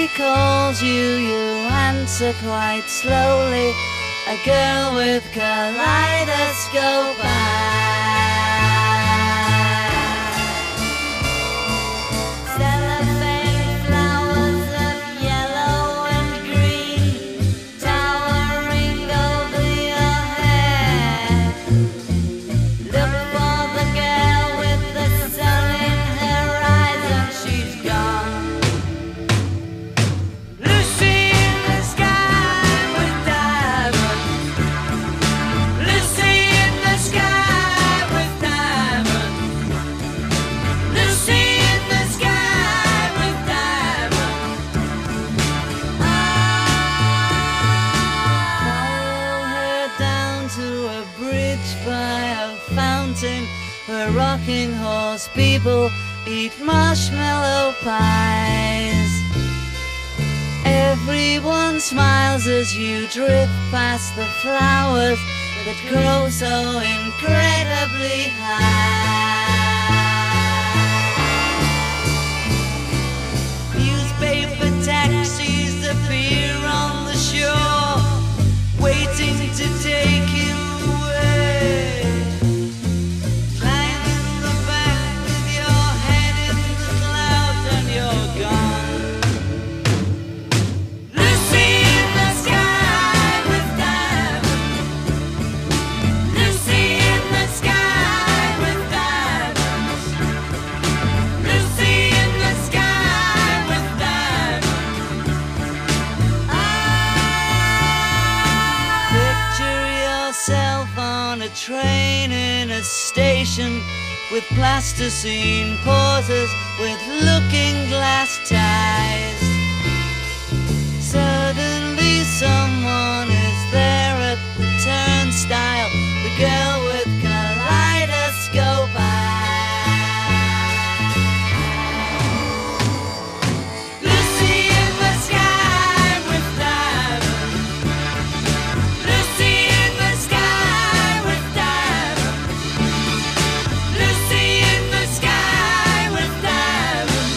she calls you, you answer quite slowly. A girl with kaleidoscope eyes. Cellophane flowers of yellow and green towering over your head. Look for the girl with the sun in her eyes and she's gone. Lucy in the sky with diamonds. Lucy in the sky with diamonds. Lucy in the sky with diamonds. Follow her down to a bridge by a fountain where rocking horse people eat marshmallow pies. Everyone smiles as you drift past the flowers that grow so incredibly high. Newspaper taxis appear on the shore, waiting to take you away. Climb in the back with your head in the clouds and you're gone. Lucy in the sky with diamonds. Lucy in the sky with diamonds. Lucy in the sky with diamonds. Picture yourself on a train in a station with plasticine pauses with looking glass ties. Suddenly someone is there at the turnstile, the girl with kaleidoscope eyes. Lucy in the sky with diamonds. Lucy in the sky with diamonds. Lucy in the sky with diamonds.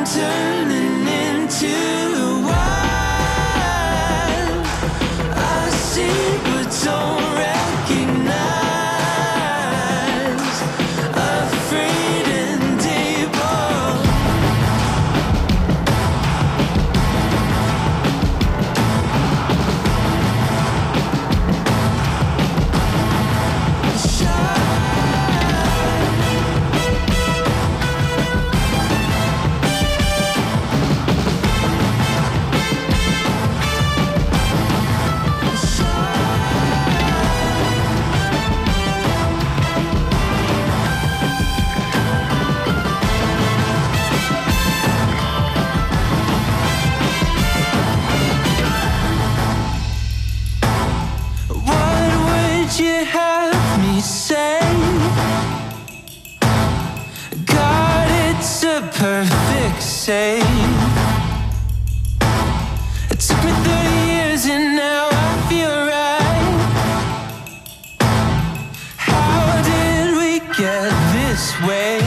turning into wine. I see but don't recognize. Afraid and able. You have me say, God, it's a perfect save. It took me 30 years and now I feel right. How did we get this way?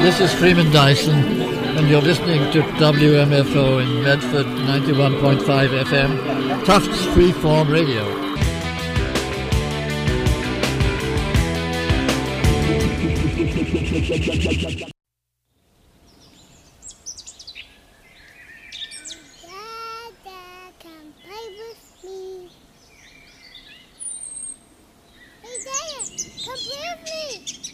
This is Freeman Dyson, and you're listening to WMFO in Medford, 91.5 FM, Tufts Freeform Radio. Dada, come play with me. Hey, Dada, come play with me.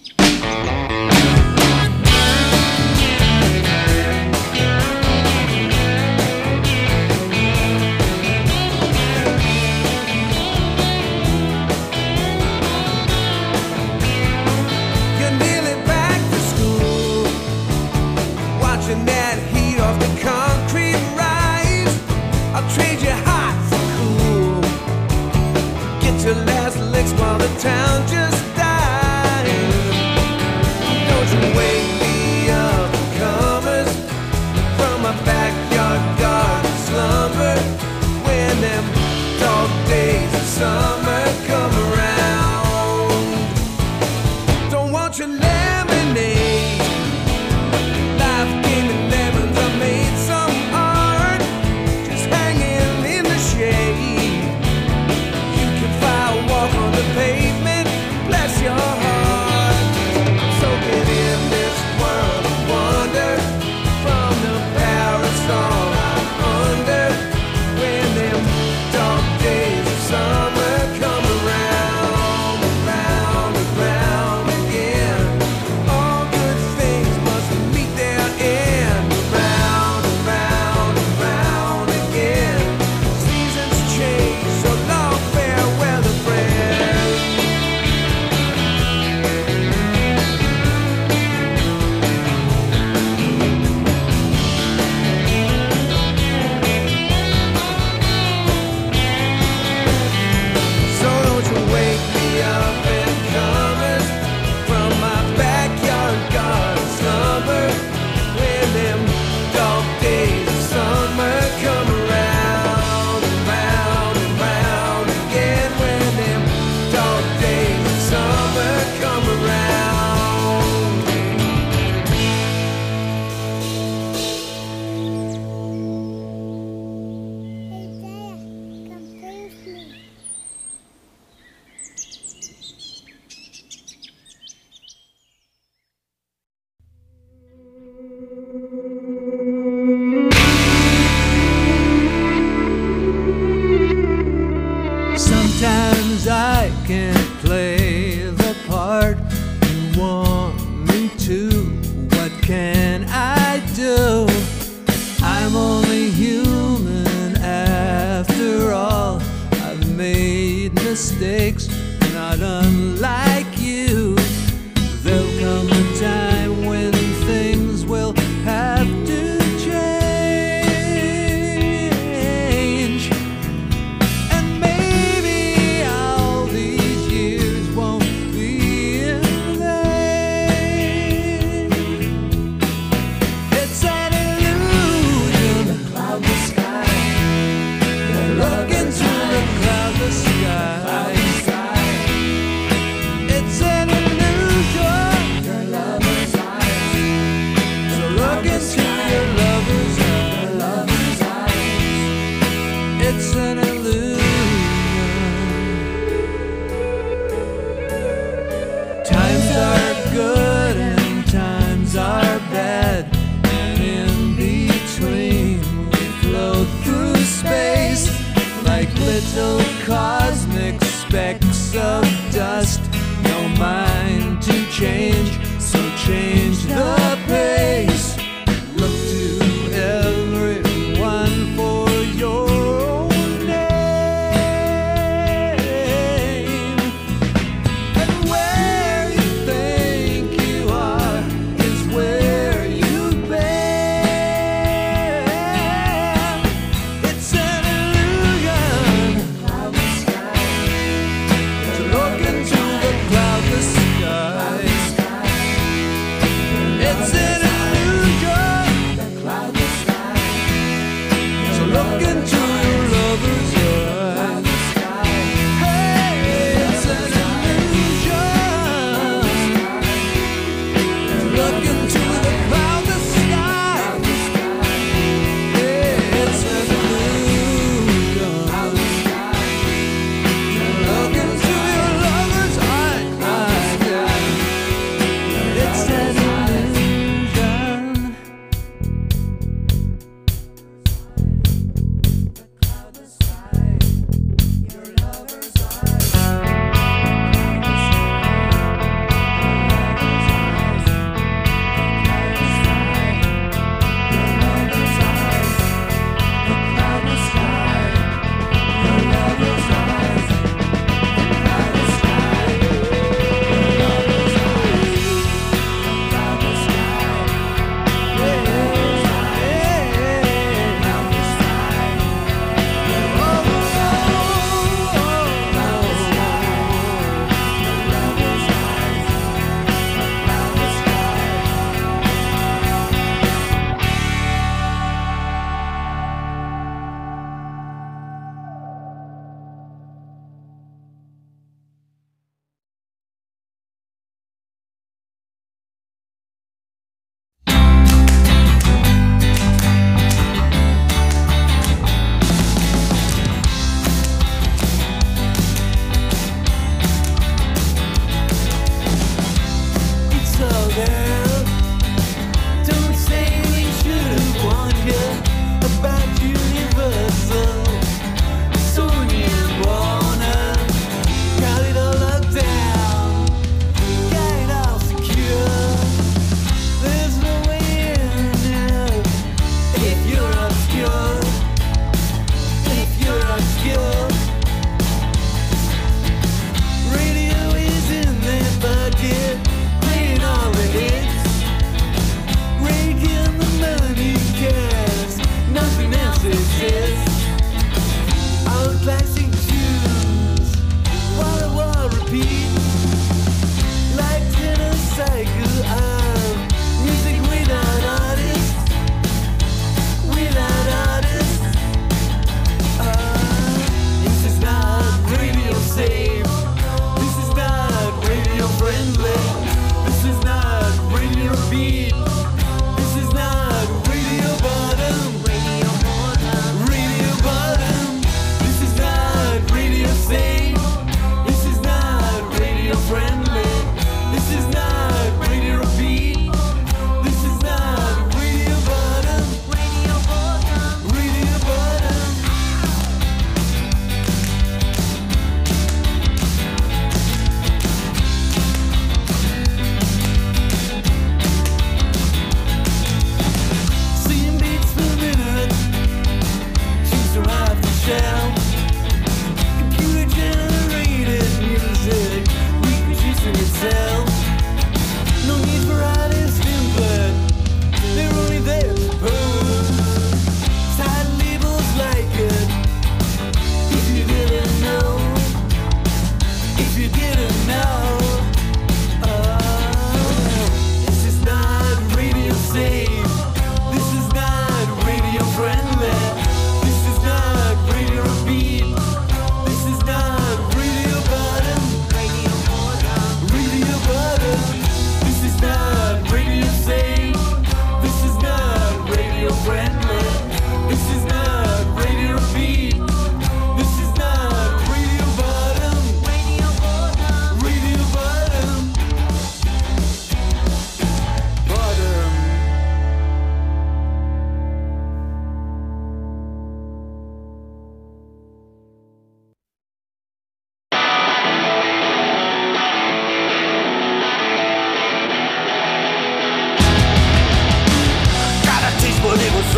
That heat off the concrete rise, I'll trade you hot for cool. Get your last licks while the town just dies. Don't you wake me up, comers, from my backyard garden slumber. When them dog days of summer come around, don't want your lemonade.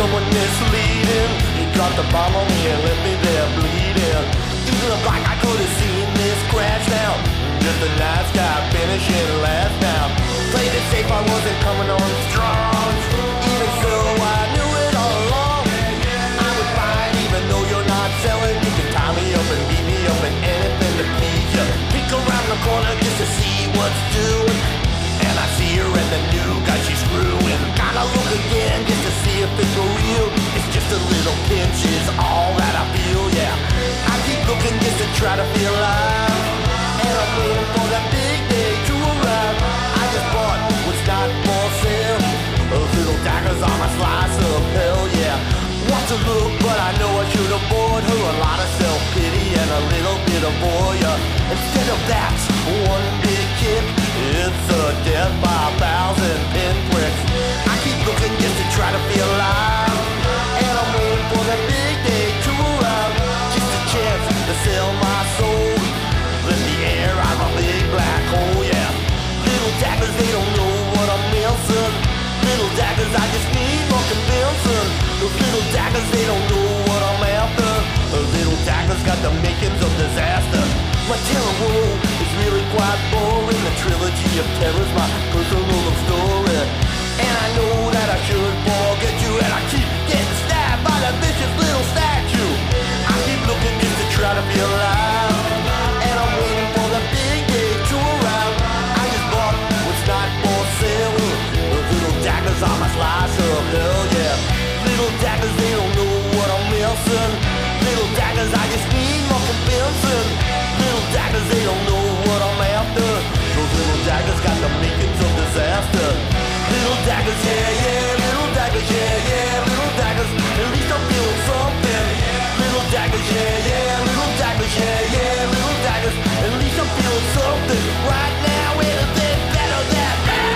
someone misleading. He dropped a bomb on me and left me there bleeding. It looked like I could have seen this crash now. Just a nice guy finishing last now. Played it safe, I wasn't coming on strong. Even so, I knew it all along. I would fight even though you're not selling. You can tie me up and beat me up and anything to please you. Peek around the corner just to see what's doing. And I see her and the new guy she's screwing. Gotta look again just to see if it's for real. It's just a little pinch is all that I feel, yeah. I keep looking just to try to feel alive. And I'm waiting for that big day to arrive. I just bought what's not for sale. Little daggers on my slice of hell, yeah. Want to look, but I know I should have bought her a lot of self-pity and a little bit of voyeur. Instead of that, one big kick, it's a death by 1,000 pinpricks. I keep looking just to try to feel alive. And I'm waiting for that big day to arrive. Just a chance to sell my soul. Let the air out of a big black hole, yeah. Little daggers, they don't know what I'm missing. Little daggers, I just need more convincing. Those little daggers, they don't know what I'm after. Those little daggers got the makings of disaster. My terror world is really quite boring. The trilogy of terror's my personal love story. And I know that I should forget you. And I keep getting stabbed by that vicious little statue. I keep looking just to try to feel alive. And I'm waiting for the big day to arrive. I just bought what's not for sale. Those little daggers on my slice of hell, yeah. Little daggers, they don't know what I'm missing. Little daggers, I just need more convincing. Little daggers, they don't know what I'm after. Those little daggers got the makings of disaster. Little daggers, yeah, yeah. Little daggers, yeah, yeah. Little daggers, at least I'm feeling something. Little daggers, yeah, yeah. Little daggers, yeah, yeah. Little daggers, at least I'm feeling something. Right now, anything better than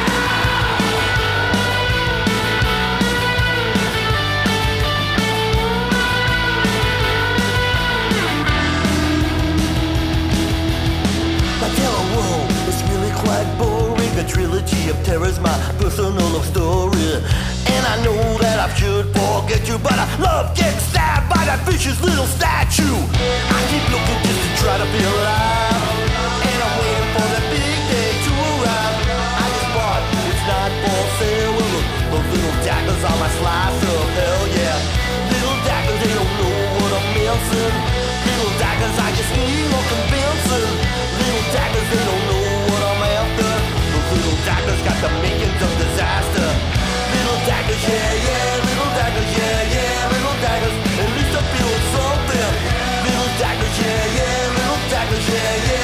quite boring. The trilogy of terror's my personal love story. And I know that I should forget you, but I love getting stabbed by that vicious little statue. I keep looking just to try to feel alive. And I'm waiting for that big day to arrive. I just bought it's not for sale. Those little daggers on my slice of hell, yeah. Little daggers, they don't know what I'm missing. Little daggers, I just need more convincing. Little daggers, they don't know what I'm after. Those little daggers got the makings of disaster. Little daggers, yeah, yeah. Little daggers, yeah, yeah. Little daggers, at least I feel something. Little daggers, yeah, yeah. Little daggers, yeah, yeah.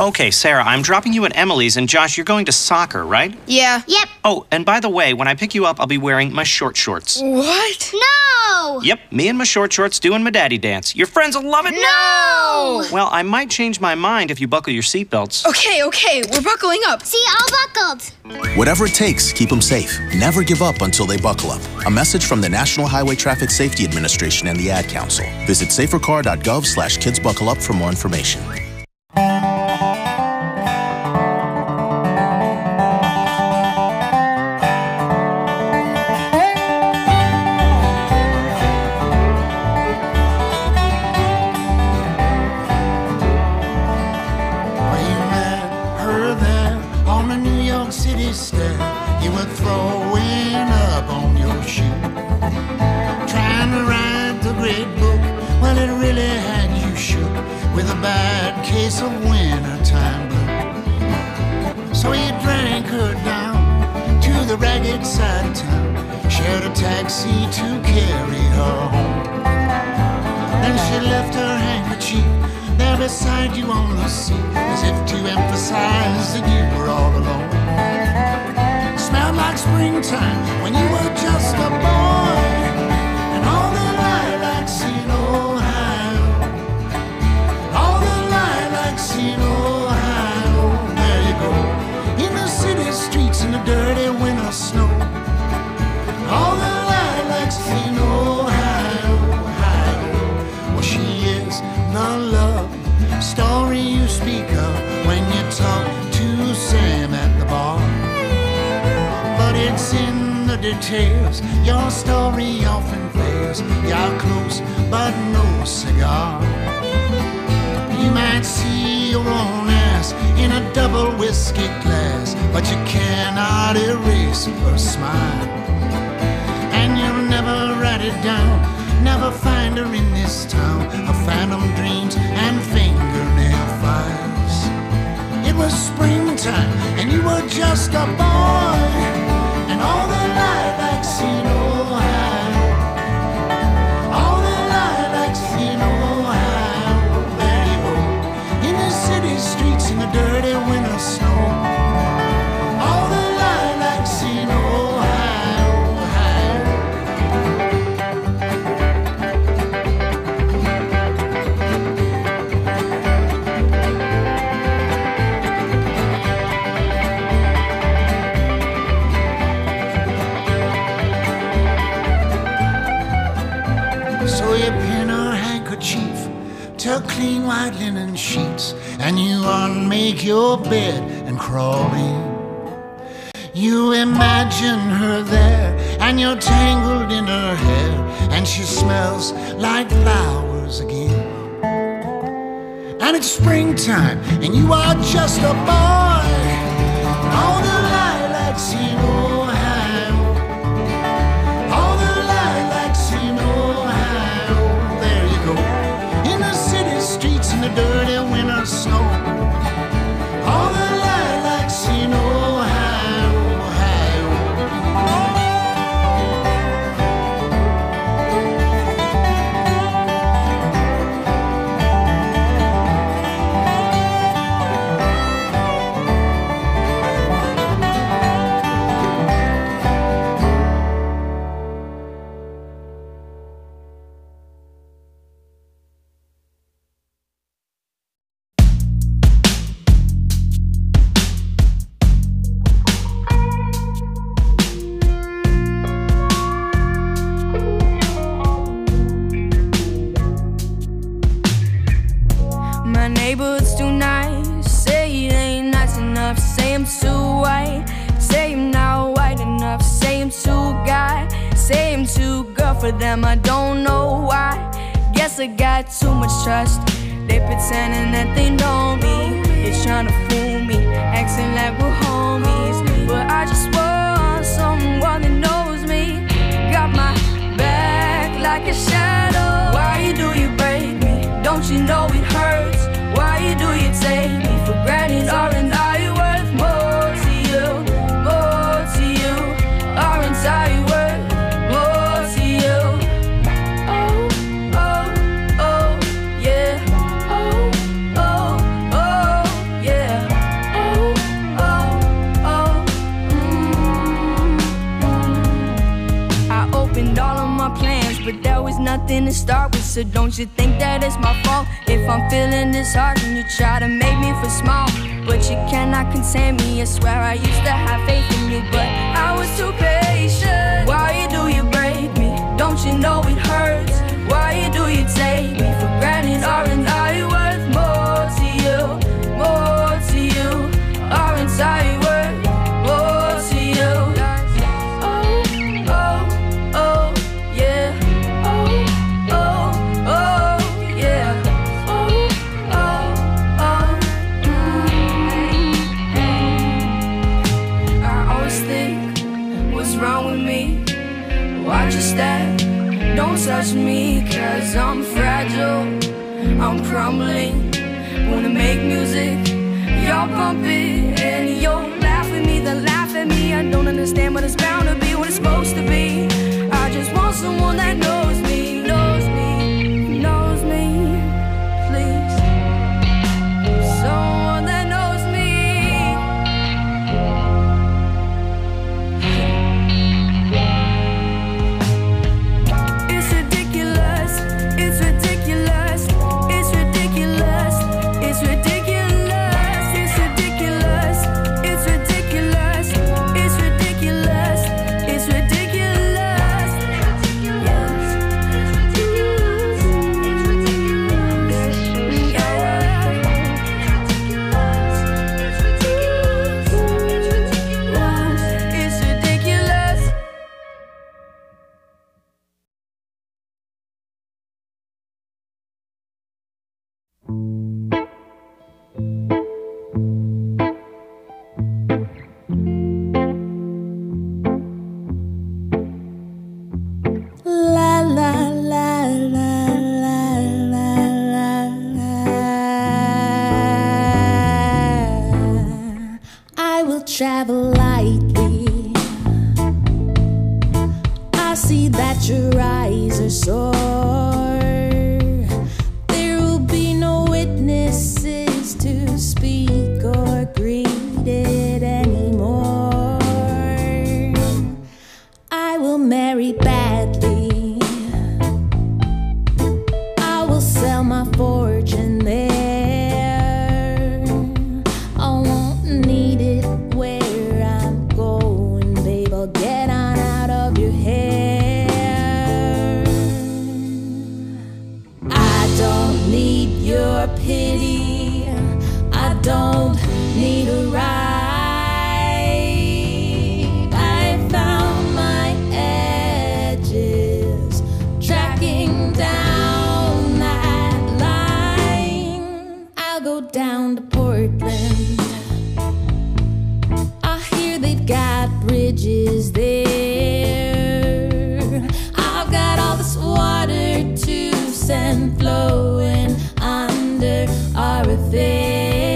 Okay, Sarah, I'm dropping you at Emily's, and Josh, you're going to soccer, right? Yeah. Yep. Oh, and by the way, when I pick you up, I'll be wearing my short shorts. What? No! Yep, me and my short shorts doing my daddy dance. Your friends will love it. No! Well, I might change my mind if you buckle your seatbelts. Okay, we're buckling up. See, all buckled. Whatever it takes, keep them safe. Never give up until they buckle up. A message from the National Highway Traffic Safety Administration and the Ad Council. Visit safercar.gov/kidsbuckleup for more information. Your story often fails. You're close, but no cigar. You might see your own ass in a double whiskey glass, but you cannot erase her smile. And you'll never write it down, never find her in this town of phantom dreams and fingernail files. It was springtime, and you were just a boy, and all the lilacs in Ohio, all the lilacs in Ohio. There you go, in the city streets in the dirty winter snow. All the lilacs in Ohio, so you pin her handkerchief to clean white linen sheets, and you unmake your bed and crawl in. You imagine her there, and you're tangled in her hair, and she smells like flowers again. And it's springtime, and you are just a boy. All the lilacs in Ohio, all the lilacs in Ohio. There you go, in the city streets in the dirty winter snow. All the lilacs in Ohio. My neighborhood's too nice. Say it ain't nice enough. Say I'm too white. Say I'm not white enough. Say I'm too guy. Say I'm too girl for them. I don't know why. Guess I got too much trust. They pretending that they know me. They tryna fool me, acting like we're homies. But I just want someone that knows me. Got my back like a shadow. Why do you break me? Don't you know it hurts? Why do you take me for granted? Aren't I worth more to you? More to you? Aren't I worth more to you? Oh, oh, oh, yeah. Oh, oh, oh, yeah. abandoned all of my plans, but there was nothing to start with. So don't you think that it's my fault if I'm feeling disheartened? You try to make me feel small, but you cannot contain me. I swear I used to have faith in you, but I was too patient. Why do you break me? Don't you know it hurts? Why do you take me for granted? Aren't I worth more to you? More to you? Aren't I worth more to you? Oh, oh, oh, yeah. Oh, oh, oh, yeah. Oh, oh, oh. I always think, what's wrong with me? Watch your step, don't touch me, 'cause I'm fragile, I'm crumbling. Wanna make music, y'all bump it, and you'll laugh at me, then laugh at me. I don't understand, but it's bound to be what it's supposed to be. I just want someone that knows me, knows me, knows me, please. Someone that knows me. It's ridiculous, it's ridiculous, it's ridiculous, it's ridiculous, it's ridiculous, it's ridiculous, it's ridiculous, it's ridiculous, it's ridiculous. La la la la la la la. I will travel lightly. I see that your eyes are sore. There will be no witnesses to speak or greet it anymore. I will marry badly. I will sell my fortune there. I won't need it where I'm going, babe. I'll get on out of your hair. I don't need your pity. I don't need a ride. I found my edges, tracking down that line. I'll go down to Portland. I hear they've got bridges there. I've got all this water to send flowing under our affair.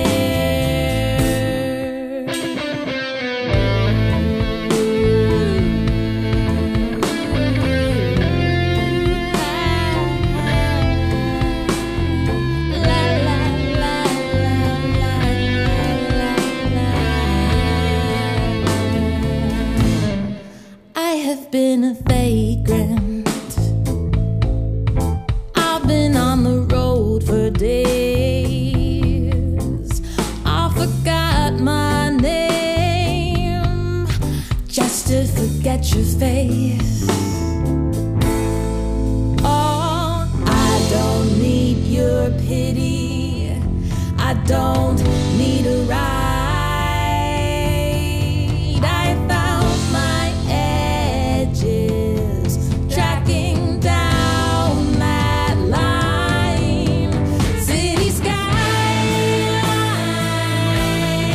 La la la la la la. I have been a vagrant. I've been on the road for days. I forgot my name just to forget your face. Oh, I don't need your pity. I don't need a ride. I found my edges, tracking down that line. City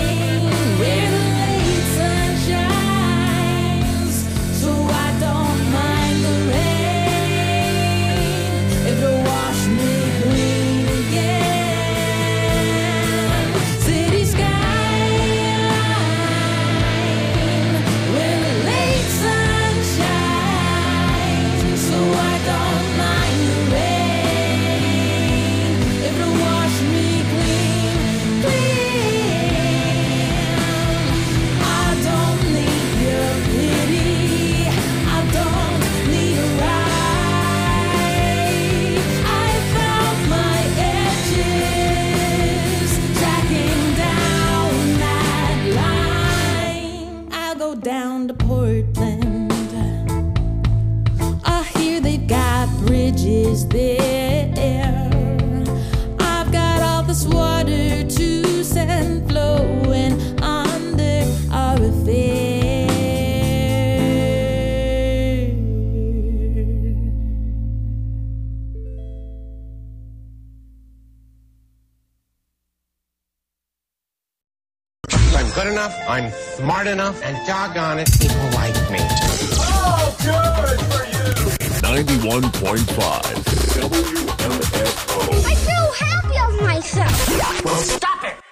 skyline, where the late sun shines. So I don't is there. I've got all this water to send flowing under our affair. I'm good enough, I'm smart enough, and doggone it, people like me. Oh, good for you! 91.5 WMFO. I feel happy of myself. Well, stop it!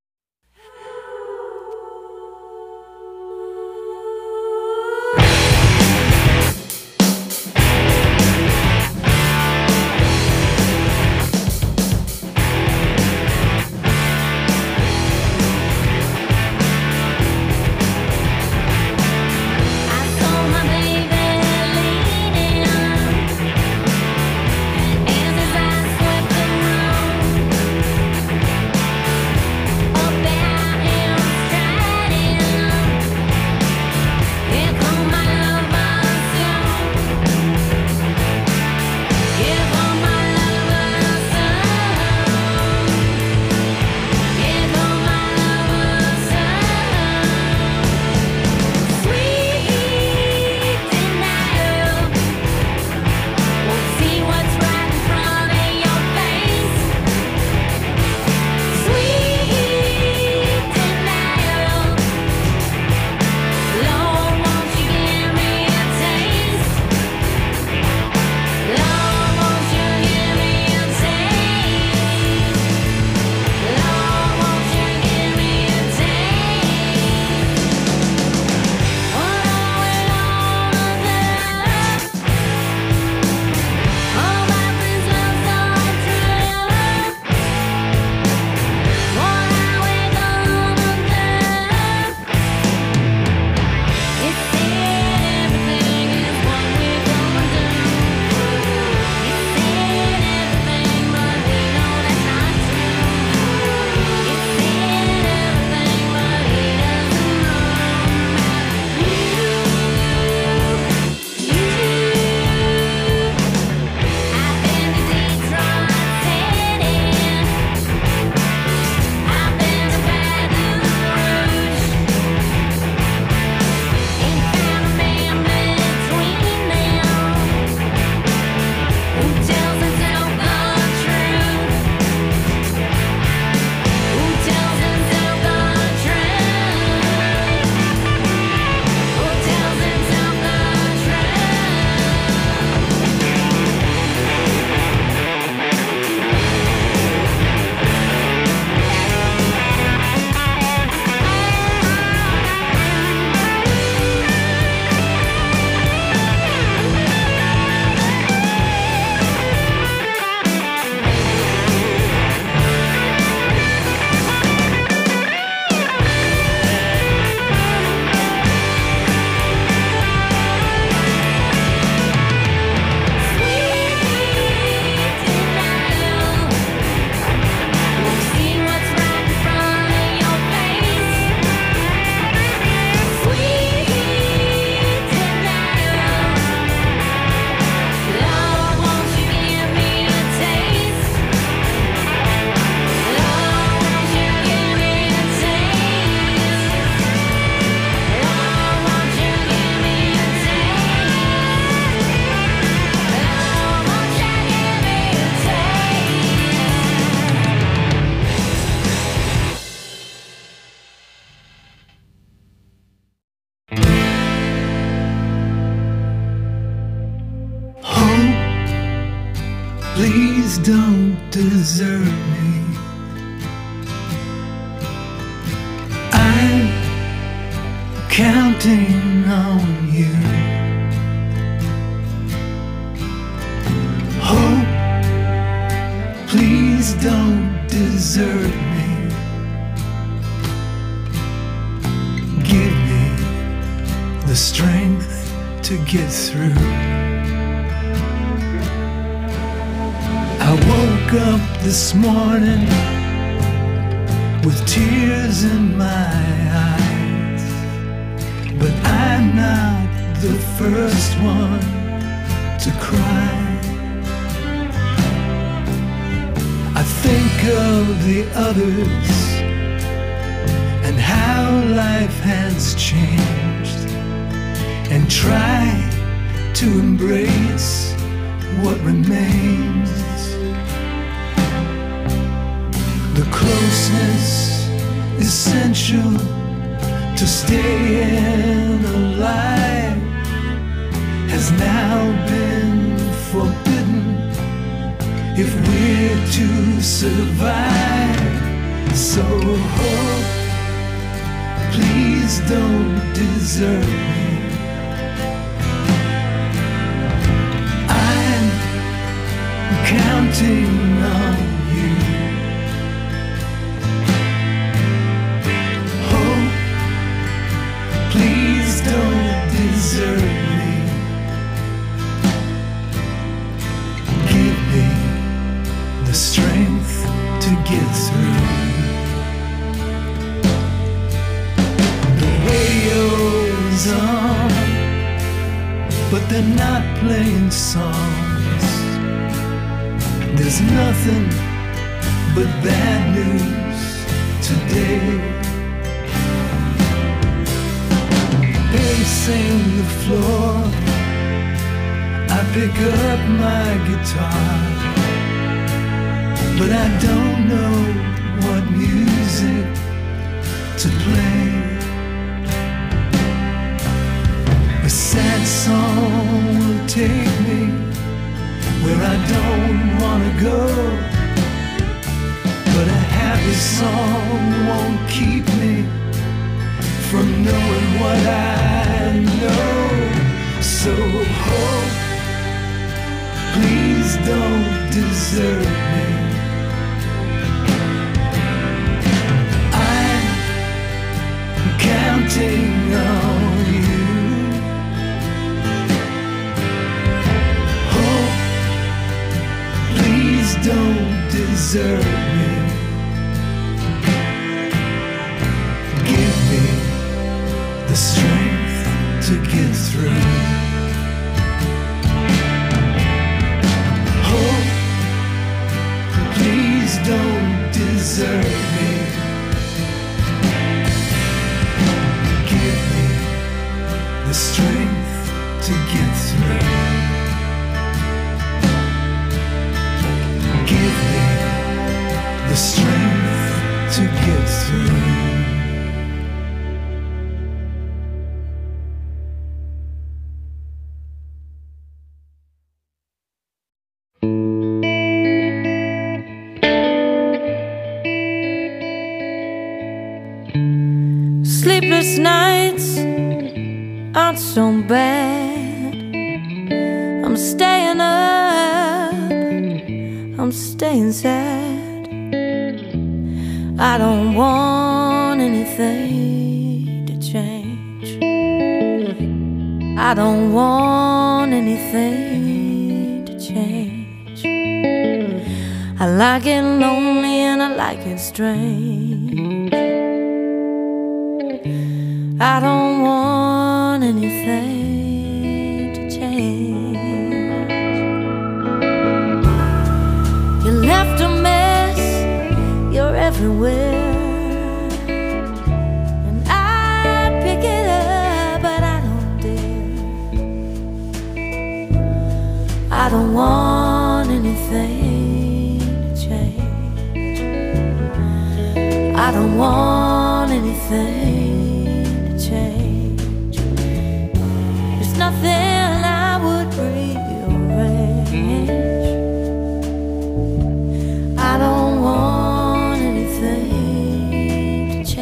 Please don't desert me. I'm counting on you. Hope, please don't desert me. Give me the strength to get through. I woke up this morning with tears in my eyes, but I'm not the first one to cry. of the others and how life has changed, and try to embrace what remains. The closeness essential to staying alive has now been forbidden if we're to survive. So hope, please don't desert me. I'm counting on you. Hope, please don't desert me. Give me the strength to get through. The radio's on, but they're not playing songs. There's nothing but bad news today. Pacing the floor, I pick up my guitar, but I don't know what music to play. A sad song will take me where I don't wanna go, but a happy song won't keep me from knowing what I know. So hope, please don't desert me. I'm counting on you. Hope, please don't desert me. Give me the strength to get through. Hope, please don't desert me. Give me the strength to get through. Give me the strength to get through. Sleepless nights aren't so bad. I'm staying up, I'm staying sad. I don't want anything to change. I don't want anything to change. I like it lonely and I like it strange. I don't want anything to change. You left a mess, you're everywhere, and I pick it up, but I don't dare. I don't want anything to change. I don't want anything. There's nothing I would rearrange. I don't want anything to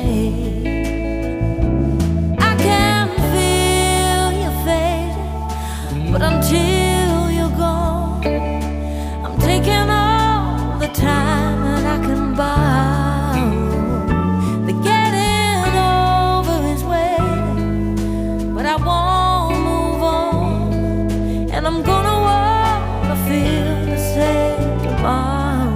change. I can feel you fading, but until you're gone, I'm taking all the time that I can borrow. The getting over is waiting, but I won't move on, and I'm gonna wanna feel the same tomorrow.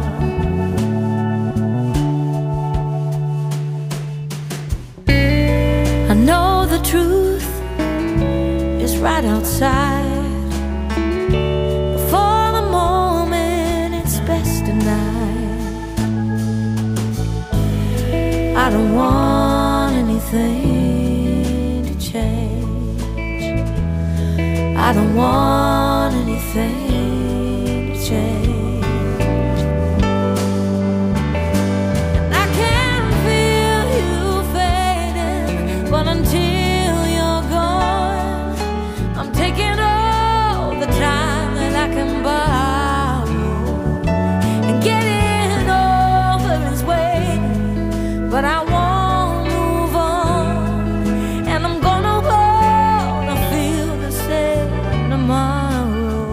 I know the truth is right outside. Before the moment it's best denied. anything to change. I don't want anything to change. I can feel you fading, but until you're gone, I'm taking all the time that I can borrow, and getting over is waiting, but I won't move on, and I'm gonna wanna feel the same tomorrow.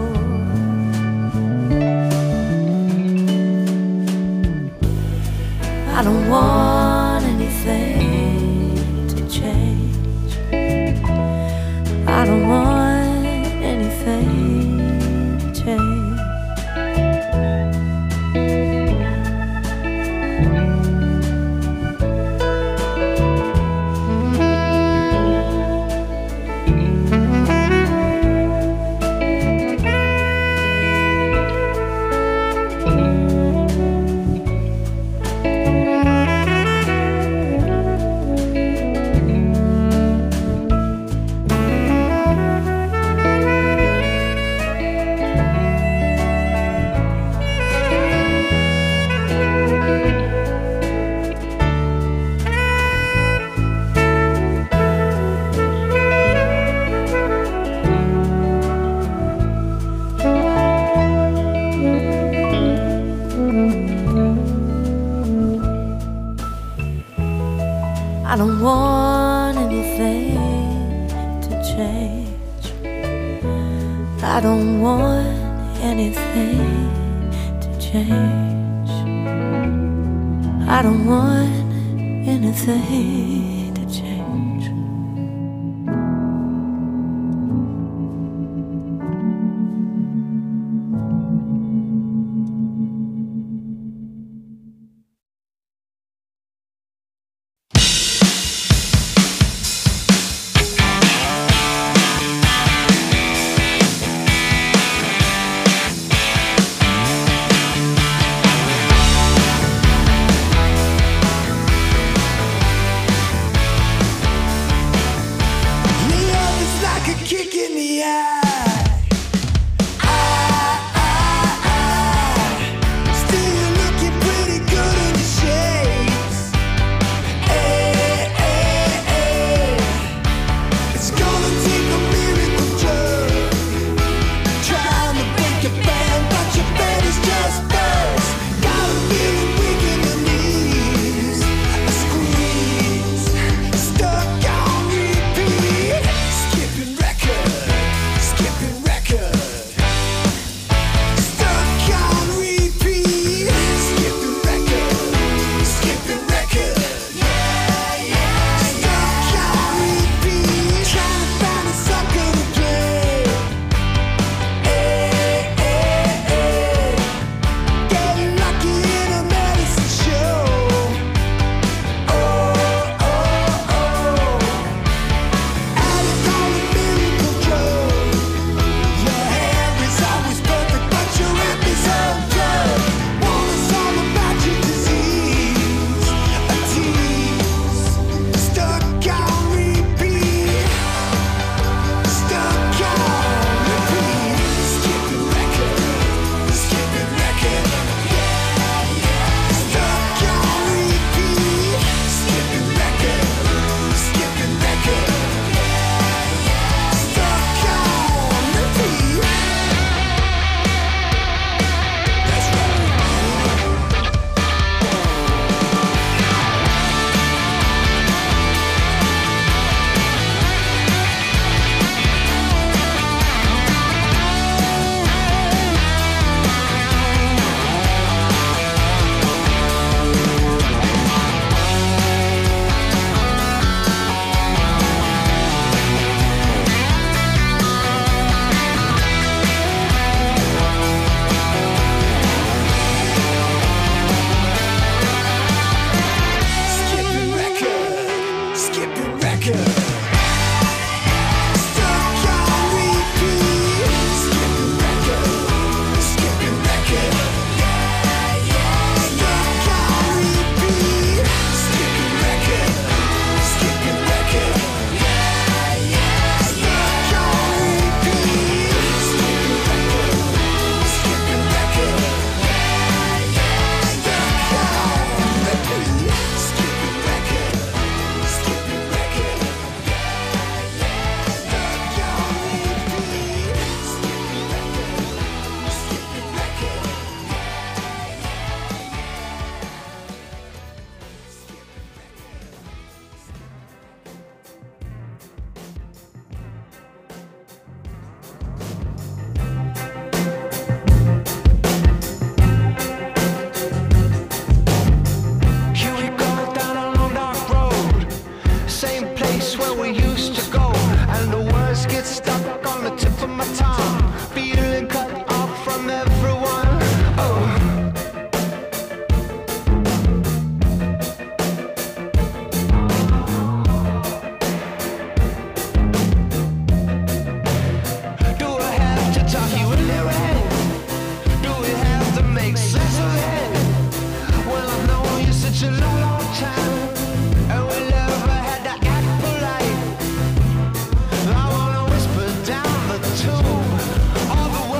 I don't want anything to change. I don't want anything to change. I don't want anything to change. I don't want anything to change. I don't want anything